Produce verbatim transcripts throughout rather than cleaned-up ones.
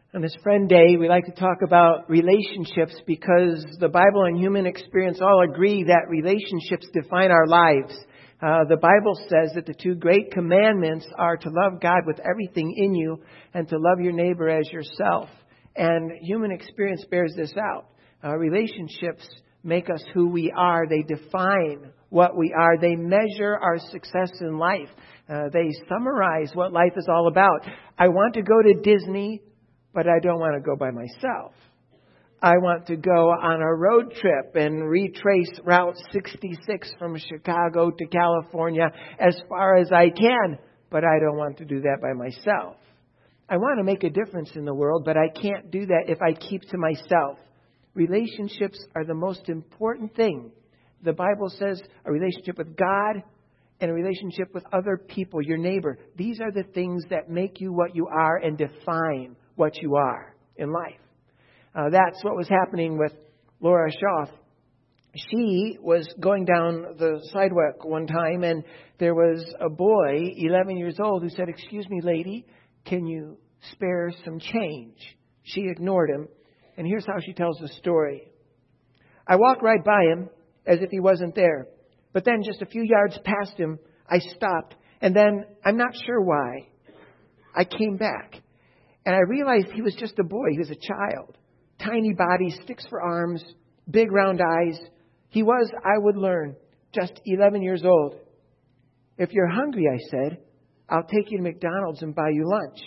On this Friend Day, we like to talk about relationships because the Bible and human experience all agree that relationships define our lives. Uh, the Bible says that the two great commandments are to love God with everything in you and to love your neighbor as yourself. And human experience bears this out. Uh, relationships make us who we are. They define what we are. They measure our success in life. Uh, they summarize what life is all about. I want to go to Disney, but I don't want to go by myself. I want to go on a road trip and retrace Route sixty-six from Chicago to California as far as I can, but I don't want to do that by myself. I want to make a difference in the world, but I can't do that if I keep to myself. Relationships are the most important thing. The Bible says a relationship with God and a relationship with other people, your neighbor. These are the things that make you what you are and define what you are in life. Uh, that's what was happening with Laura Schaff. She was going down the sidewalk one time, and there was a boy, eleven years old, who said, "Excuse me, lady, can you spare some change?" She ignored him, and here's how she tells the story. "I walked right by him as if he wasn't there. But then just a few yards past him, I stopped, and then, I'm not sure why, I came back. And I realized he was just a boy. He was a child. Tiny body, sticks for arms, big round eyes. He was, I would learn, just eleven years old. 'If you're hungry,' I said, 'I'll take you to McDonald's and buy you lunch.'"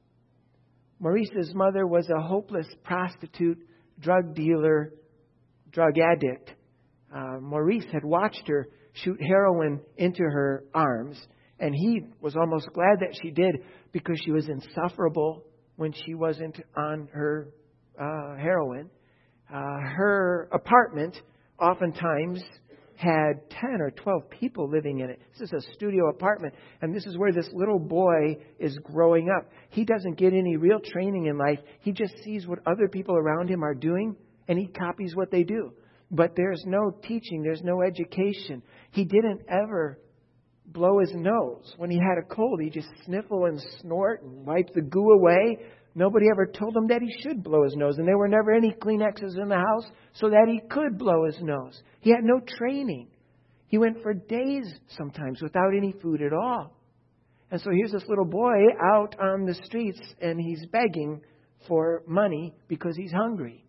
Maurice's mother was a hopeless prostitute, drug dealer, drug addict. Uh, Maurice had watched her shoot heroin into her arms, and he was almost glad that she did because she was insufferable when she wasn't on her uh, heroin. Uh, her apartment oftentimes had ten or twelve people living in it. This is a studio apartment, and this is where this little boy is growing up. He doesn't get any real training in life. He just sees what other people around him are doing, and he copies what they do. But there's no teaching. There's no education. He didn't ever blow his nose. When he had a cold, he'd just sniffle and snort and wipe the goo away. Nobody ever told him that he should blow his nose. And there were never any Kleenexes in the house so that he could blow his nose. He had no training. He went for days sometimes without any food at all. And so here's this little boy out on the streets, and he's begging for money because he's hungry.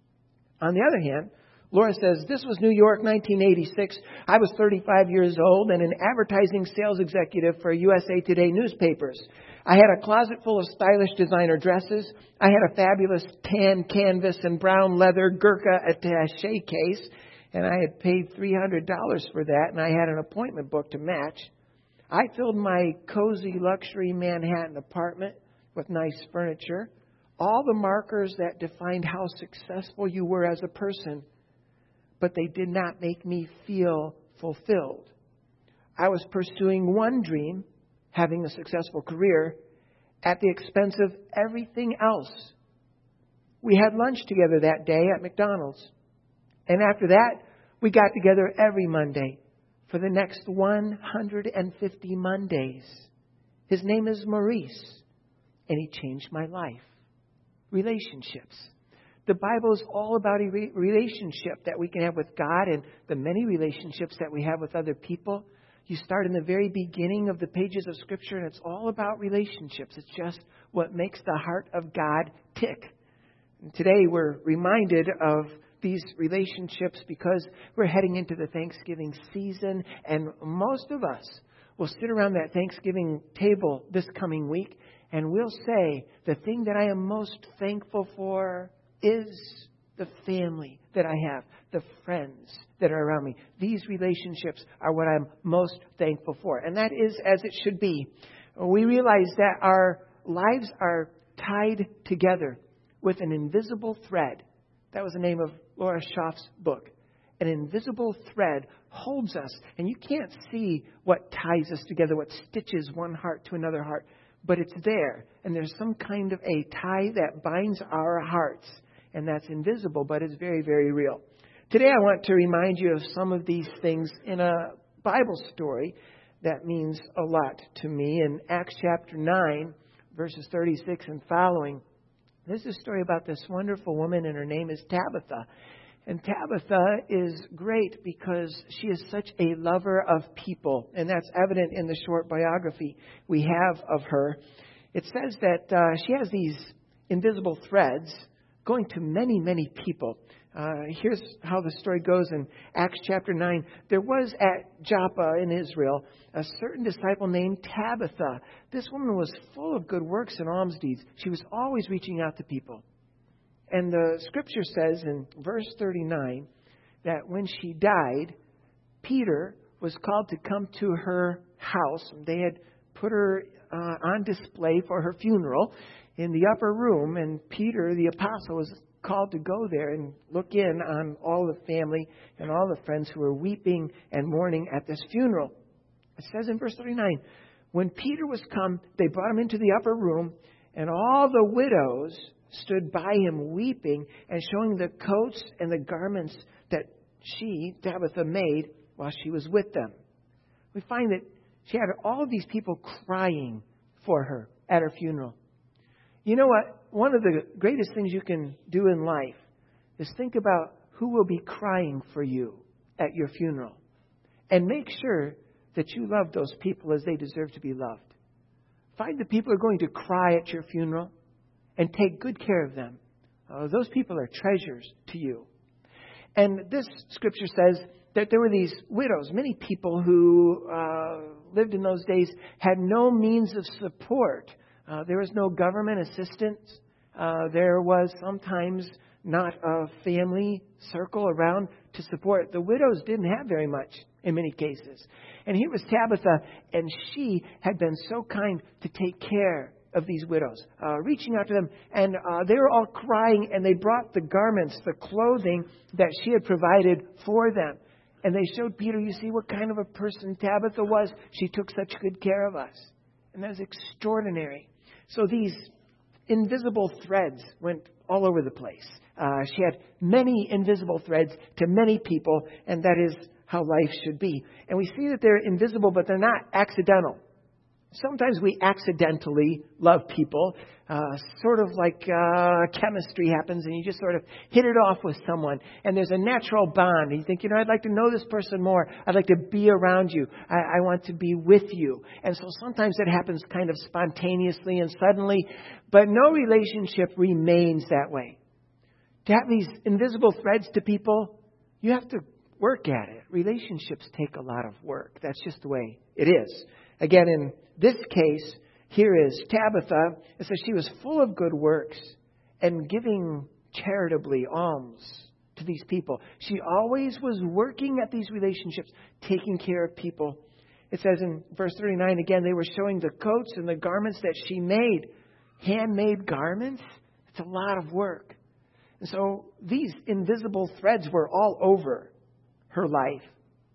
On the other hand, Laura says, "This was New York, nineteen eighty-six. I was thirty-five years old and an advertising sales executive for U S A Today newspapers. I had a closet full of stylish designer dresses. I had a fabulous tan canvas and brown leather Gurkha attache case, and I had paid three hundred dollars for that, and I had an appointment book to match. I filled my cozy luxury Manhattan apartment with nice furniture, all the markers that defined how successful you were as a person, but they did not make me feel fulfilled. I was pursuing one dream, having a successful career, at the expense of everything else. We had lunch together that day at McDonald's. And after that, we got together every Monday for the next one hundred fifty Mondays. His name is Maurice, and he changed my life." Relationships. The Bible is all about a re- relationship that we can have with God and the many relationships that we have with other people. You start in the very beginning of the pages of Scripture, and it's all about relationships. It's just what makes the heart of God tick. And today we're reminded of these relationships because we're heading into the Thanksgiving season, and most of us will sit around that Thanksgiving table this coming week, and we'll say, the thing that I am most thankful for is the family that I have, the friends that are around me. These relationships are what I'm most thankful for. And that is as it should be. We realize that our lives are tied together with an invisible thread. That was the name of Laura Schaff's book. An invisible thread holds us. And you can't see what ties us together, what stitches one heart to another heart. But it's there. And there's some kind of a tie that binds our hearts. And that's invisible, but it's very, very real. Today I want to remind you of some of these things in a Bible story that means a lot to me. In Acts chapter nine, verses thirty-six and following, This is a story about this wonderful woman, and her name is Tabitha. And Tabitha is great because she is such a lover of people. And that's evident in the short biography we have of her. It says that uh, she has these invisible threads going to many, many people. Uh, here's how the story goes in Acts chapter nine. There was at Joppa in Israel a certain disciple named Tabitha. This woman was full of good works and alms deeds. She was always reaching out to people. And the scripture says in verse thirty-nine that when she died, Peter was called to come to her house. They had put her uh, on display for her funeral in the upper room, and Peter, the apostle, was called to go there and look in on all the family and all the friends who were weeping and mourning at this funeral. It says in verse thirty-nine, when Peter was come, they brought him into the upper room, and all the widows stood by him weeping and showing the coats and the garments that she, Tabitha, made while she was with them. We find that she had all of these people crying for her at her funeral. You know what? One of the greatest things you can do in life is think about who will be crying for you at your funeral. And make sure that you love those people as they deserve to be loved. Find the people who are going to cry at your funeral and take good care of them. Uh, those people are treasures to you. And this scripture says that there were these widows. Many people who uh, lived in those days had no means of support. Uh, there was no government assistance. Uh, there was sometimes not a family circle around to support. The widows didn't have very much in many cases. And here was Tabitha, and she had been so kind to take care of these widows, uh, reaching out to them. And uh, they were all crying, and they brought the garments, the clothing that she had provided for them. And they showed Peter, you see what kind of a person Tabitha was? She took such good care of us. And that was extraordinary. So these invisible threads went all over the place. Uh, she had many invisible threads to many people, and that is how life should be. And we see that they're invisible, but they're not accidental. Sometimes we accidentally love people, uh, sort of like uh, chemistry happens, and you just sort of hit it off with someone, and there's a natural bond. And you think, you know, I'd like to know this person more. I'd like to be around you. I, I want to be with you. And so sometimes it happens kind of spontaneously and suddenly, but no relationship remains that way. To have these invisible threads to people, you have to work at it. Relationships take a lot of work. That's just the way it is. Again, in this case, here is Tabitha. It says she was full of good works and giving charitably alms to these people. She always was working at these relationships, taking care of people. It says in verse thirty-nine, again, they were showing the coats and the garments that she made. Handmade garments? It's a lot of work. And so these invisible threads were all over her life.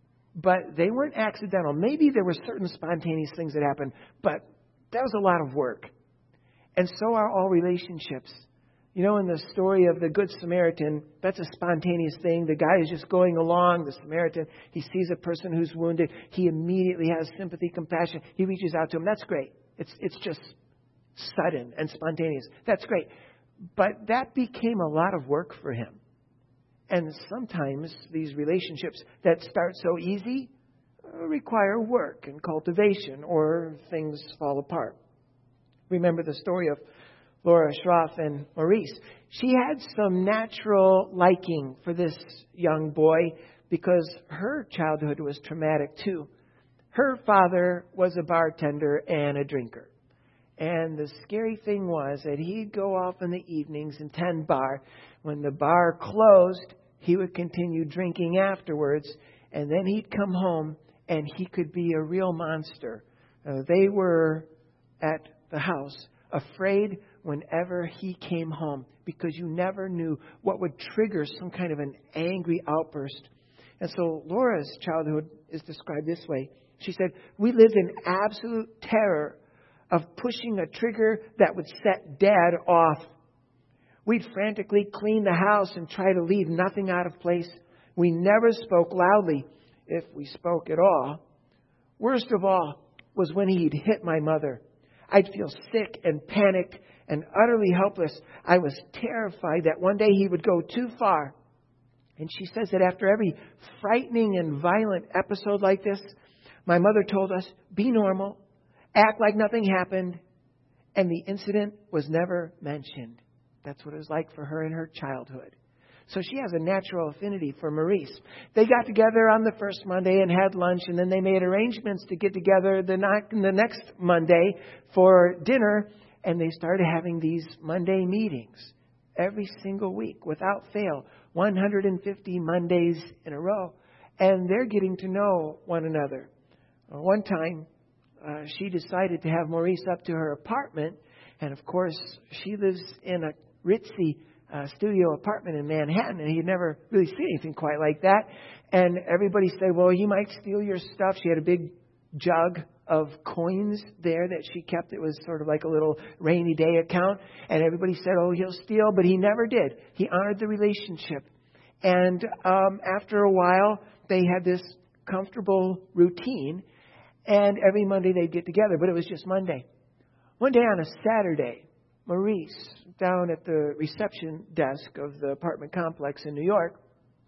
But they weren't accidental. Maybe there were certain spontaneous things that happened, but that was a lot of work. And so are all relationships. You know, in the story of the Good Samaritan, that's a spontaneous thing. The guy is just going along, the Samaritan. He sees a person who's wounded. He immediately has sympathy, compassion. He reaches out to him. That's great. It's, it's just sudden and spontaneous. That's great. But that became a lot of work for him. And sometimes these relationships that start so easy uh, require work and cultivation, or things fall apart. Remember the story of Laura Schroff and Maurice. She had some natural liking for this young boy because her childhood was traumatic too. Her father was a bartender and a drinker. And the scary thing was that he'd go off in the evenings and tend bar. When the bar closed, he would continue drinking afterwards, and then he'd come home and he could be a real monster. Uh, they were at the house afraid whenever he came home because you never knew what would trigger some kind of an angry outburst. And so Laura's childhood is described this way. She said, we lived in absolute terror of pushing a trigger that would set Dad off. We'd frantically clean the house and try to leave nothing out of place. We never spoke loudly, if we spoke at all. Worst of all was when he'd hit my mother. I'd feel sick and panicked, and utterly helpless. I was terrified that one day he would go too far. And she says that after every frightening and violent episode like this, my mother told us, be normal, act like nothing happened, and the incident was never mentioned. That's what it was like for her in her childhood. So she has a natural affinity for Maurice. They got together on the first Monday and had lunch, and then they made arrangements to get together the, the next Monday for dinner, and they started having these Monday meetings every single week without fail, one hundred fifty Mondays in a row, and they're getting to know one another. One time, uh, she decided to have Maurice up to her apartment, and of course, she lives in a ritzy Uh, studio apartment in Manhattan, and he'd never really seen anything quite like that. And everybody said, well, he might steal your stuff. She had a big jug of coins there that she kept. It was sort of like a little rainy day account. And everybody said, oh, he'll steal, but he never did. He honored the relationship. And um, after a while, they had this comfortable routine, and every Monday they'd get together, but it was just Monday. One day on a Saturday, Maurice, down at the reception desk of the apartment complex in New York,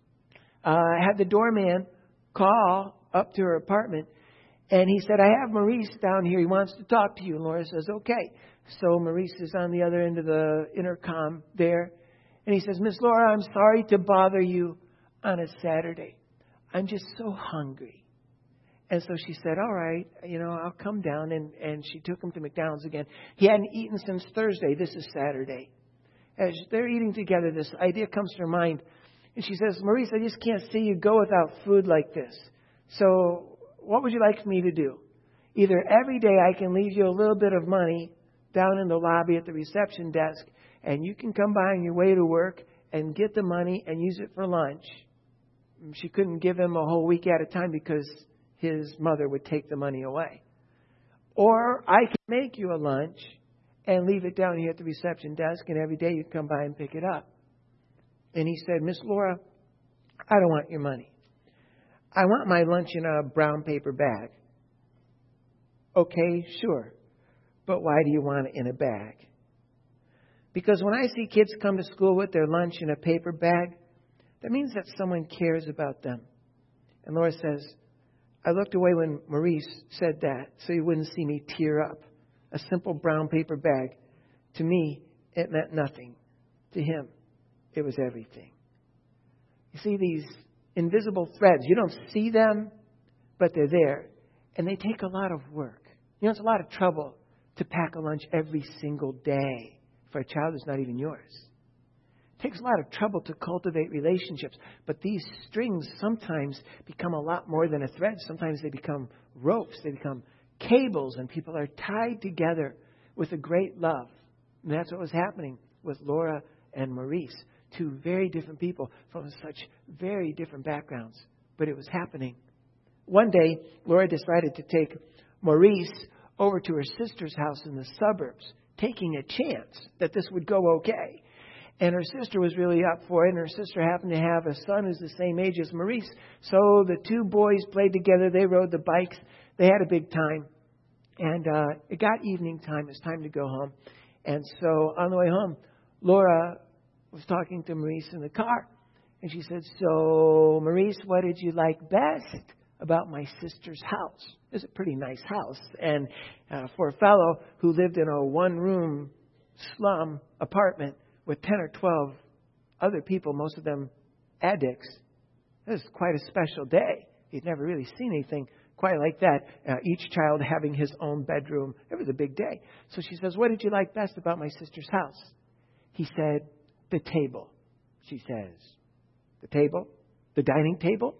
uh, had the doorman call up to her apartment, and he said, I have Maurice down here. He wants to talk to you. And Laura says, okay. So Maurice is on the other end of the intercom there, and he says, Miss Laura, I'm sorry to bother you on a Saturday. I'm just so hungry. And so she said, all right, you know, I'll come down. And, and she took him to McDonald's again. He hadn't eaten since Thursday. This is Saturday. As they're eating together, this idea comes to her mind. And she says, Maurice, I just can't see you go without food like this. So what would you like me to do? Either every day I can leave you a little bit of money down in the lobby at the reception desk, and you can come by on your way to work and get the money and use it for lunch. She couldn't give him a whole week at a time because his mother would take the money away. Or I can make you a lunch and leave it down here at the reception desk, and every day you come by and pick it up. And he said, Miss Laura, I don't want your money. I want my lunch in a brown paper bag. Okay, sure. But why do you want it in a bag? Because when I see kids come to school with their lunch in a paper bag, that means that someone cares about them. And Laura says, I looked away when Maurice said that so he wouldn't see me tear up. A simple brown paper bag. To me, it meant nothing. To him, it was everything. You see these invisible threads. You don't see them, but they're there. And they take a lot of work. You know, it's a lot of trouble to pack a lunch every single day for a child who's not even yours. It takes a lot of trouble to cultivate relationships. But these strings sometimes become a lot more than a thread. Sometimes they become ropes. They become cables. And people are tied together with a great love. And that's what was happening with Laura and Maurice. Two very different people from such very different backgrounds. But it was happening. One day, Laura decided to take Maurice over to her sister's house in the suburbs, taking a chance that this would go okay. And her sister was really up for it, and her sister happened to have a son who's the same age as Maurice. So the two boys played together. They rode the bikes. They had a big time. And uh, it got evening time. It was time to go home. And so on the way home, Laura was talking to Maurice in the car. And she said, so, Maurice, what did you like best about my sister's house? It was a pretty nice house. And uh, for a fellow who lived in a one-room slum apartment with ten or twelve other people, most of them addicts, it was quite a special day. He'd never really seen anything quite like that. Uh, each child having his own bedroom. It was a big day. So she says, what did you like best about my sister's house? He said, the table. She says, the table? The dining table?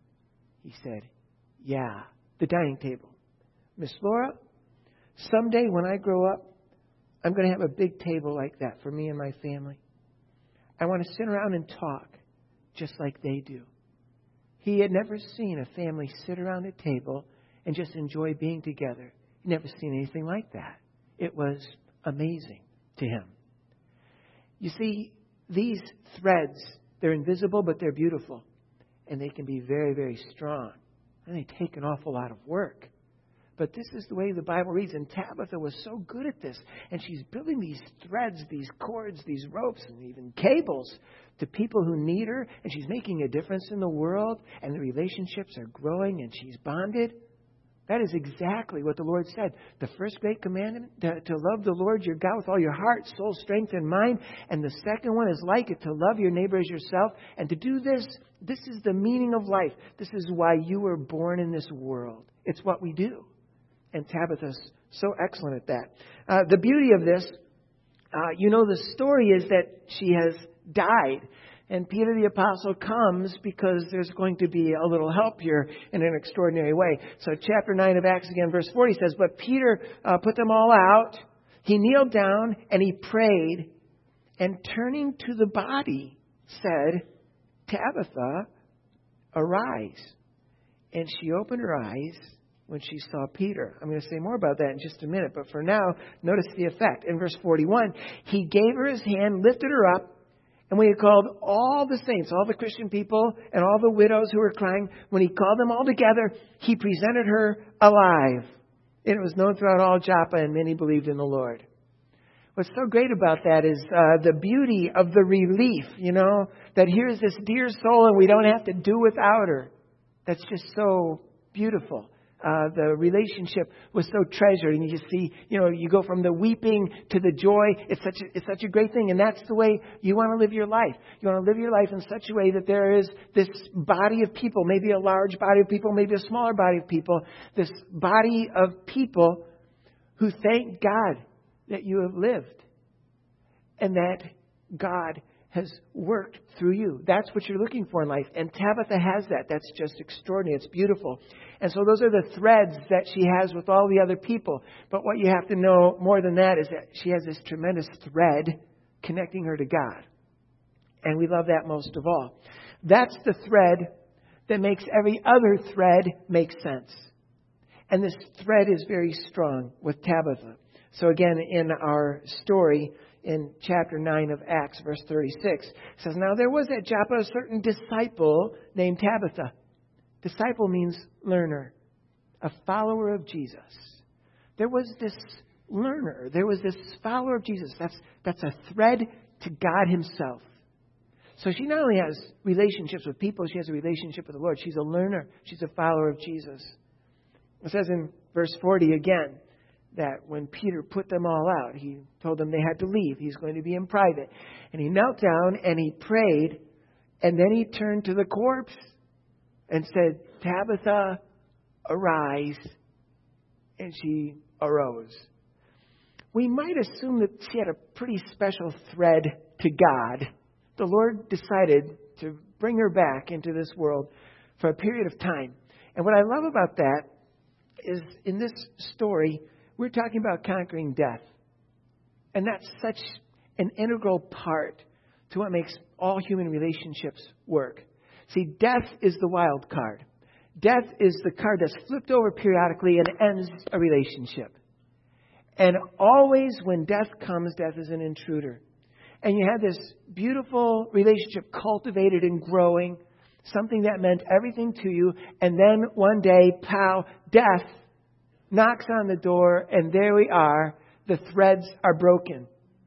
He said, yeah, the dining table. Miss Laura, someday when I grow up, I'm going to have a big table like that for me and my family. I want to sit around and talk just like they do. He had never seen a family sit around a table and just enjoy being together. He'd never seen anything like that. It was amazing to him. You see, these threads, they're invisible, but they're beautiful. And they can be very, very strong. And they take an awful lot of work. But this is the way the Bible reads. And Tabitha was so good at this. And she's building these threads, these cords, these ropes, and even cables to people who need her. And she's making a difference in the world. And the relationships are growing and she's bonded. That is exactly what the Lord said. The first great commandment, to, to love the Lord your God with all your heart, soul, strength, and mind. And the second one is like it, to love your neighbor as yourself. And to do this, this is the meaning of life. This is why you were born in this world. It's what we do. And Tabitha's so excellent at that. Uh, the beauty of this, uh, you know, the story is that she has died. And Peter the Apostle comes because there's going to be a little help here in an extraordinary way. So chapter nine of Acts again, verse forty says, but Peter uh, put them all out. He kneeled down and he prayed. And turning to the body, said, Tabitha, arise. And she opened her eyes when she saw Peter. I'm going to say more about that in just a minute. But for now, notice the effect. In verse forty-one, he gave her his hand, lifted her up. And when he called all the saints, all the Christian people, and all the widows who were crying, when he called them all together, he presented her alive. And it was known throughout all Joppa, and many believed in the Lord. What's so great about that is uh, the beauty of the relief, you know, that here's this dear soul and we don't have to do without her. That's just so beautiful. Uh, the relationship was so treasured, and you just see, you know, you go from the weeping to the joy. It's such a, it's such a great thing, and that's the way you want to live your life. You want to live your life in such a way that there is this body of people, maybe a large body of people, maybe a smaller body of people, this body of people who thank God that you have lived and that God has worked through you. That's what you're looking for in life. And Tabitha has that. That's just extraordinary. It's beautiful. And so those are the threads that she has with all the other people. But what you have to know more than that is that she has this tremendous thread connecting her to God. And we love that most of all. That's the thread that makes every other thread make sense. And this thread is very strong with Tabitha. So again, in our story, in chapter nine of Acts, verse thirty-six, it says, now there was at Joppa a certain disciple named Tabitha. Disciple means learner, a follower of Jesus. There was this learner. There was this follower of Jesus. That's, that's a thread to God himself. So she not only has relationships with people, she has a relationship with the Lord. She's a learner. She's a follower of Jesus. It says in verse forty again, that when Peter put them all out, he told them they had to leave. He's going to be in private. And he knelt down and he prayed. And then he turned to the corpse and said, Tabitha, arise. And she arose. We might assume that she had a pretty special thread to God. The Lord decided to bring her back into this world for a period of time. And what I love about that is in this story, we're talking about conquering death. And that's such an integral part to what makes all human relationships work. See, death is the wild card. Death is the card that's flipped over periodically and ends a relationship. And always when death comes, death is an intruder. And you have this beautiful relationship cultivated and growing, something that meant everything to you. And then one day, pow, death knocks on the door, and there we are. The threads are broken.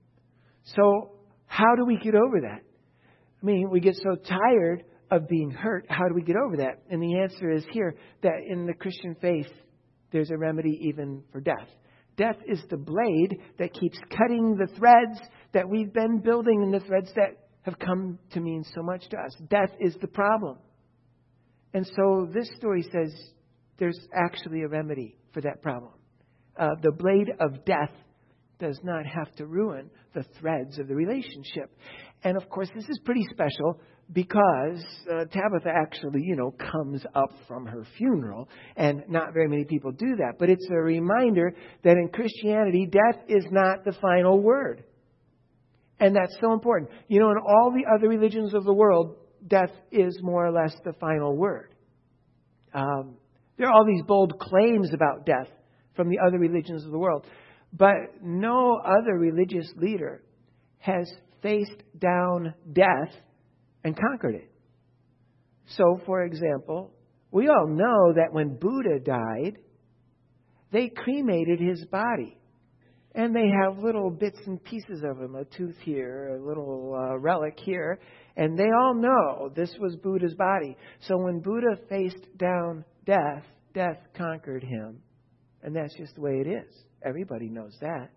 So how do we get over that? I mean, we get so tired of being hurt. How do we get over that? And the answer is here, that in the Christian faith, there's a remedy even for death. Death is the blade that keeps cutting the threads that we've been building and the threads that have come to mean so much to us. Death is the problem. And so this story says there's actually a remedy for that problem. Uh, the blade of death does not have to ruin the threads of the relationship. And of course, this is pretty special because uh, Tabitha actually, you know, comes up from her funeral. And not very many people do that. But it's a reminder that in Christianity, death is not the final word. And that's so important. You know, in all the other religions of the world, death is more or less the final word. Um, There are all these bold claims about death from the other religions of the world. But no other religious leader has faced down death and conquered it. So, for example, we all know that when Buddha died, they cremated his body. And they have little bits and pieces of him, a tooth here, a little uh, relic here. And they all know this was Buddha's body. So when Buddha faced down death, death conquered him. And that's just the way it is. Everybody knows that.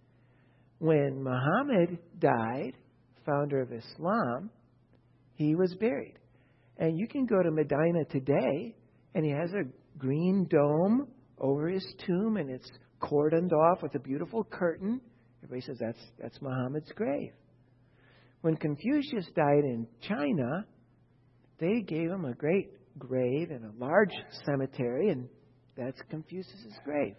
When Muhammad died, founder of Islam, he was buried. And you can go to Medina today, and he has a green dome over his tomb, and it's cordoned off with a beautiful curtain. Everybody says that's that's Muhammad's grave. When Confucius died in China, they gave him a great grave in a large cemetery, and that's Confucius's grave.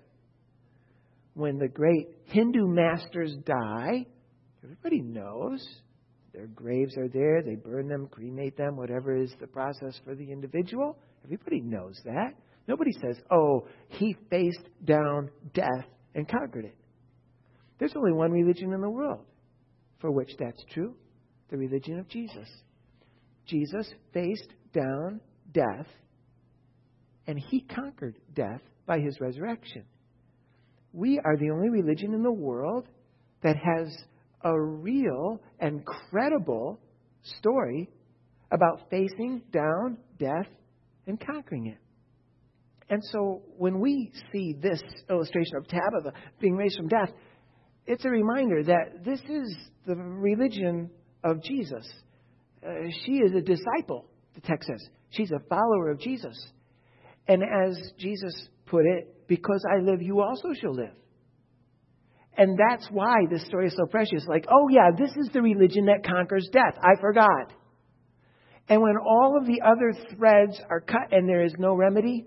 When the great Hindu masters die, everybody knows their graves are there. They burn them, cremate them, whatever is the process for the individual. Everybody knows that. Nobody says, oh, he faced down death and conquered it. There's only one religion in the world for which that's true, the religion of Jesus. Jesus faced down death, and he conquered death by his resurrection. We are the only religion in the world that has a real and credible story about facing down death and conquering it. And so when we see this illustration of Tabitha being raised from death, it's a reminder that this is the religion of Jesus. Uh, she is a disciple, the text says. She's a follower of Jesus. And as Jesus put it, because I live, you also shall live. And that's why this story is so precious. Like, oh yeah, this is the religion that conquers death. I forgot. And when all of the other threads are cut and there is no remedy,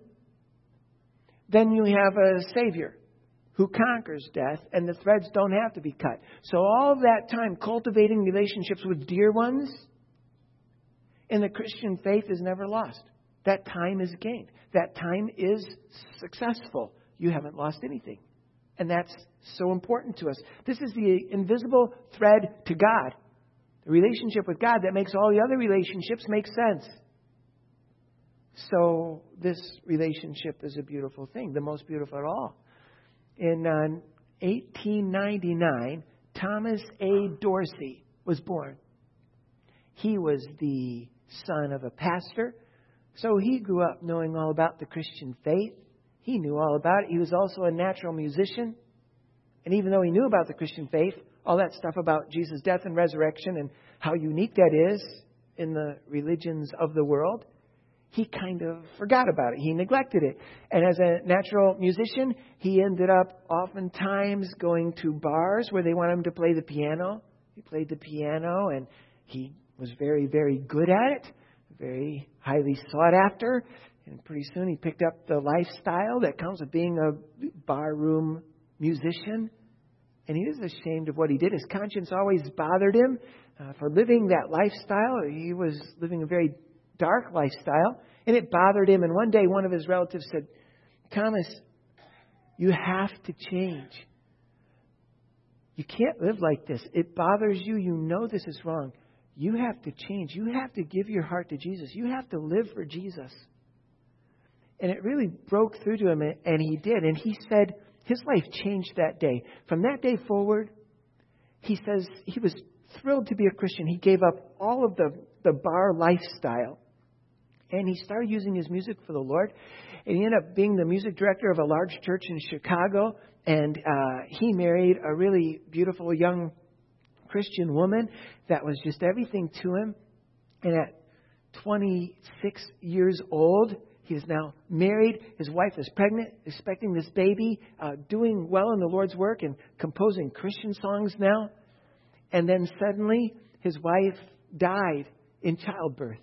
then you have a Savior who conquers death, and the threads don't have to be cut. So all of that time cultivating relationships with dear ones in the Christian faith is never lost. That time is gained. That time is successful. You haven't lost anything. And that's so important to us. This is the invisible thread to God. The relationship with God that makes all the other relationships make sense. So this relationship is a beautiful thing, the most beautiful of all. In uh, eighteen ninety-nine, Thomas A. Dorsey was born. He was the son of a pastor, so he grew up knowing all about the Christian faith. He knew all about it. He was also a natural musician. And even though he knew about the Christian faith, all that stuff about Jesus' death and resurrection and how unique that is in the religions of the world, he kind of forgot about it. He neglected it. And as a natural musician, he ended up oftentimes going to bars where they wanted him to play the piano. He played the piano, and he was very, very good at it, very highly sought after. And pretty soon he picked up the lifestyle that comes with being a barroom musician. And he was ashamed of what he did. His conscience always bothered him uh, for living that lifestyle. He was living a very dark lifestyle, and it bothered him. And one day one of his relatives said, Thomas, you have to change. You can't live like this. It bothers you. You know this is wrong. You have to change. You have to give your heart to Jesus. You have to live for Jesus. And it really broke through to him, and he did. And he said his life changed that day. From that day forward, he says he was thrilled to be a Christian. He gave up all of the, the bar lifestyle. And he started using his music for the Lord. And he ended up being the music director of a large church in Chicago. And uh, he married a really beautiful young Christian woman that was just everything to him. And at twenty-six years old, he is now married. His wife is pregnant, expecting this baby, uh, doing well in the Lord's work and composing Christian songs now. And then suddenly, his wife died in childbirth.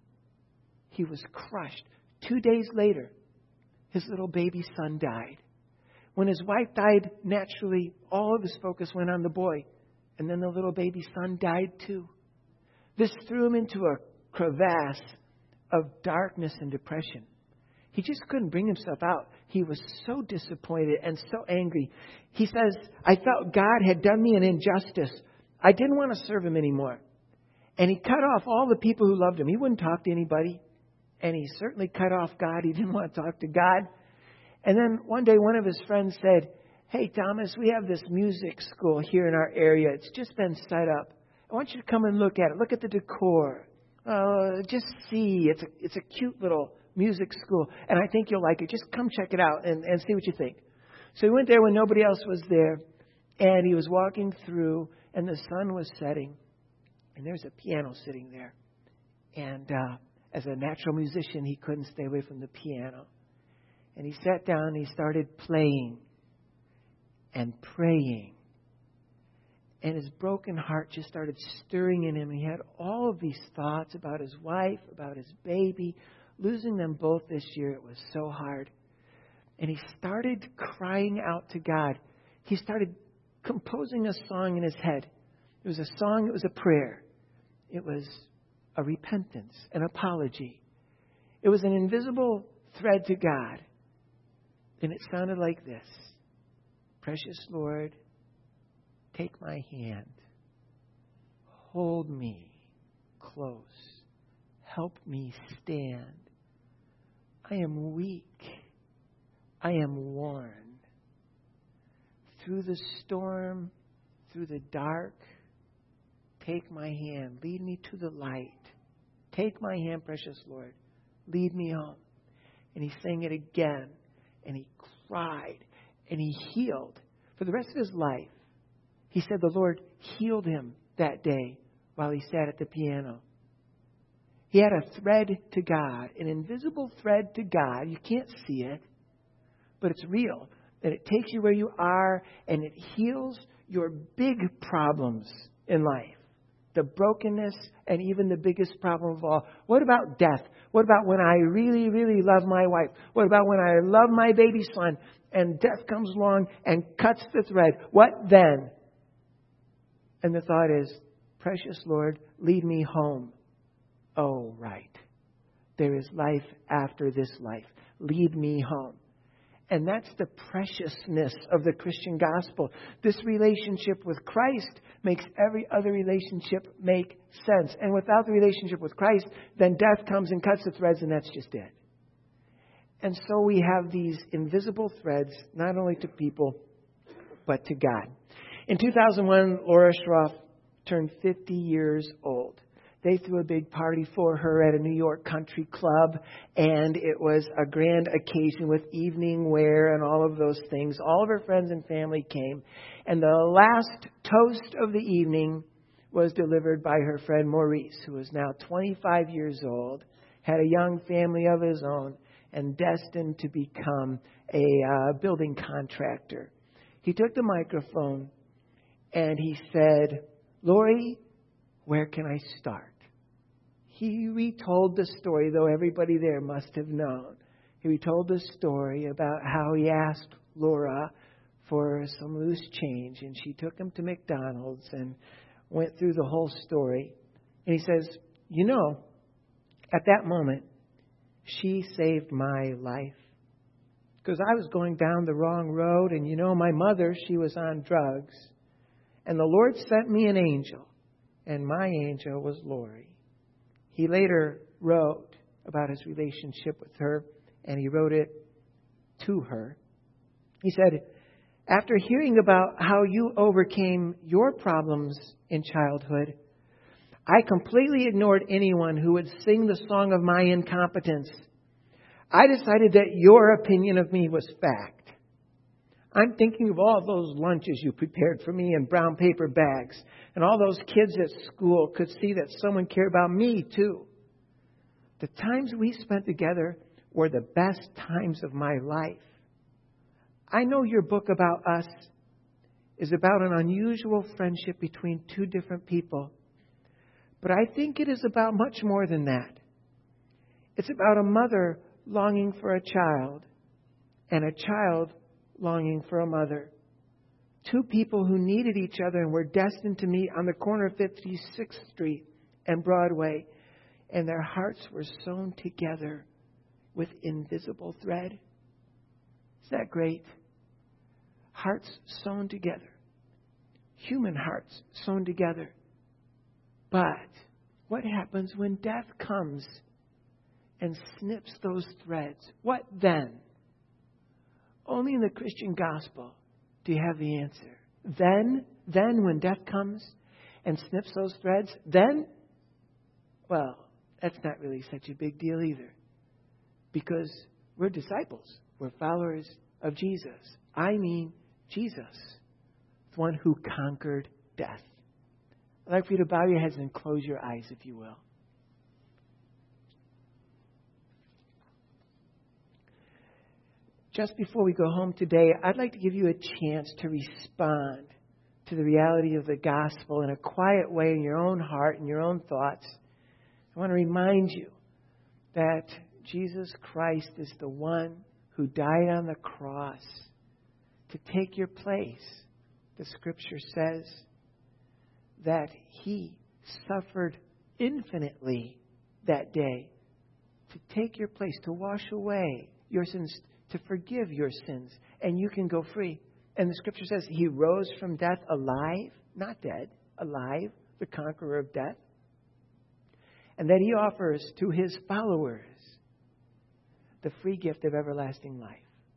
He was crushed. Two days later, his little baby son died. When his wife died, naturally, all of his focus went on the boy. And then the little baby son died too. This threw him into a crevasse of darkness and depression. He just couldn't bring himself out. He was so disappointed and so angry. He says, I felt God had done me an injustice. I didn't want to serve him anymore. And he cut off all the people who loved him. He wouldn't talk to anybody. And he certainly cut off God. He didn't want to talk to God. And then one day one of his friends said, "Hey, Thomas, we have this music school here in our area. It's just been set up. I want you to come and look at it. Look at the decor. Uh, just see. It's a, it's a cute little music school, and I think you'll like it. Just come check it out and, and see what you think." So he went there when nobody else was there, and he was walking through, and the sun was setting, and there was a piano sitting there. And uh, as a natural musician, he couldn't stay away from the piano. And he sat down and he started playing and praying. And his broken heart just started stirring in him. He had all of these thoughts about his wife, about his baby, losing them both this year. It was so hard. And he started crying out to God. He started composing a song in his head. It was a song, it was a prayer. It was a repentance, an apology. It was an invisible thread to God. And it sounded like this: "Precious Lord, take my hand. Hold me close. Help me stand. I am weak. I am worn. Through the storm, through the dark, take my hand. Lead me to the light. Take my hand, precious Lord. Lead me home." And he sang it again. And he cried. And he healed. For the rest of his life, he said the Lord healed him that day while he sat at the piano. He had a thread to God, an invisible thread to God. You can't see it, but it's real. And it takes you where you are, and it heals your big problems in life. The brokenness, and even the biggest problem of all. What about death? What about when I really, really love my wife? What about when I love my baby son, and death comes along and cuts the thread? What then? And the thought is, "Precious Lord, lead me home." Oh, right. There is life after this life. Lead me home. And that's the preciousness of the Christian gospel. This relationship with Christ makes every other relationship make sense. And without the relationship with Christ, then death comes and cuts the threads, and that's just it. And so we have these invisible threads, not only to people, but to God. In two thousand one, Laura Schroff turned fifty years old. They threw a big party for her at a New York country club, and it was a grand occasion with evening wear and all of those things. All of her friends and family came, and the last toast of the evening was delivered by her friend Maurice, who is now twenty-five years old, had a young family of his own, and destined to become a uh, building contractor. He took the microphone and he said, "Lori, where can I start?" He retold the story, though everybody there must have known. He retold the story about how he asked Laura for some loose change, and she took him to McDonald's and went through the whole story. And he says, "You know, at that moment, she saved my life. Because I was going down the wrong road, and you know, my mother, she was on drugs. And the Lord sent me an angel, and my angel was Lori." He later wrote about his relationship with her, and he wrote it to her. He said, "After hearing about how you overcame your problems in childhood, I completely ignored anyone who would sing the song of my incompetence. I decided that your opinion of me was fact. I'm thinking of all those lunches you prepared for me in brown paper bags. And all those kids at school could see that someone cared about me too. The times we spent together were the best times of my life. I know your book about us is about an unusual friendship between two different people. But I think it is about much more than that. It's about a mother longing for a child and a child longing for a mother. Two people who needed each other and were destined to meet on the corner of fifty-sixth Street and Broadway. And their hearts were sewn together with invisible thread. Isn't that great? Hearts sewn together. Human hearts sewn together. But what happens when death comes and snips those threads? What then? Only in the Christian gospel do you have the answer. Then, then when death comes and snips those threads, then, well, that's not really such a big deal either. Because we're disciples. We're followers of Jesus. I mean Jesus, the one who conquered death. I'd like for you to bow your heads and close your eyes, if you will. Just before we go home today, I'd like to give you a chance to respond to the reality of the gospel in a quiet way in your own heart and your own thoughts. I want to remind you that Jesus Christ is the one who died on the cross to take your place. The Scripture says that He suffered infinitely that day to take your place, to wash away your sins, to forgive your sins, and you can go free. And the Scripture says He rose from death alive, not dead, alive, the conqueror of death. And that He offers to His followers the free gift of everlasting life.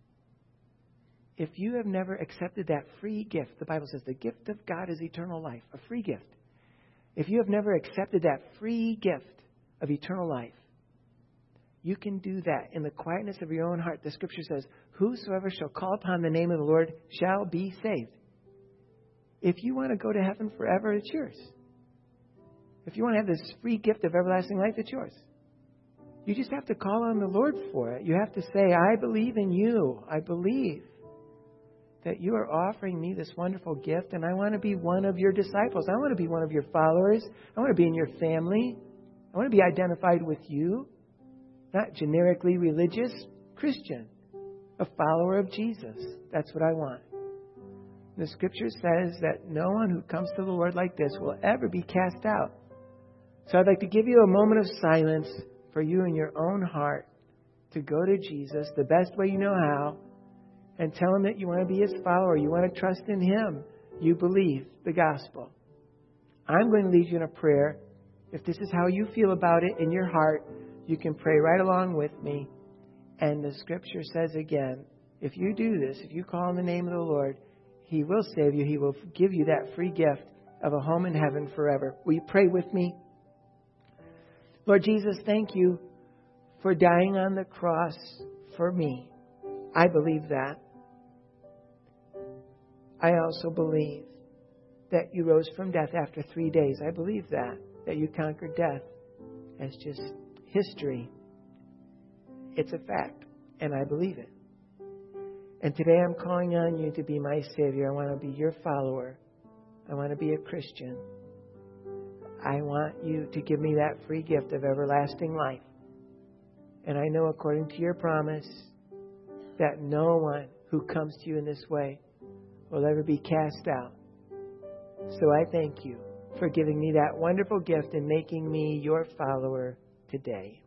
If you have never accepted that free gift, the Bible says the gift of God is eternal life, a free gift. If you have never accepted that free gift of eternal life, you can do that in the quietness of your own heart. The Scripture says, whosoever shall call upon the name of the Lord shall be saved. If you want to go to heaven forever, it's yours. If you want to have this free gift of everlasting life, it's yours. You just have to call on the Lord for it. You have to say, I believe in you. I believe that you are offering me this wonderful gift, and I want to be one of your disciples. I want to be one of your followers. I want to be in your family. I want to be identified with you. Not generically religious, Christian. A follower of Jesus. That's what I want. The Scripture says that no one who comes to the Lord like this will ever be cast out. So I'd like to give you a moment of silence for you in your own heart to go to Jesus the best way you know how and tell Him that you want to be His follower. You want to trust in Him. You believe the gospel. I'm going to lead you in a prayer. If this is how you feel about it in your heart, you can pray right along with me. And the Scripture says again, if you do this, if you call on the name of the Lord, He will save you. He will give you that free gift of a home in heaven forever. Will you pray with me? Lord Jesus, thank you for dying on the cross for me. I believe that. I also believe that you rose from death after three days. I believe that, that you conquered death. It's just history. It's a fact, and I believe it. And today I'm calling on you to be my Savior. I want to be your follower. I want to be a Christian. I want you to give me that free gift of everlasting life. And I know according to your promise that no one who comes to you in this way will ever be cast out. So I thank you for giving me that wonderful gift and making me your follower today.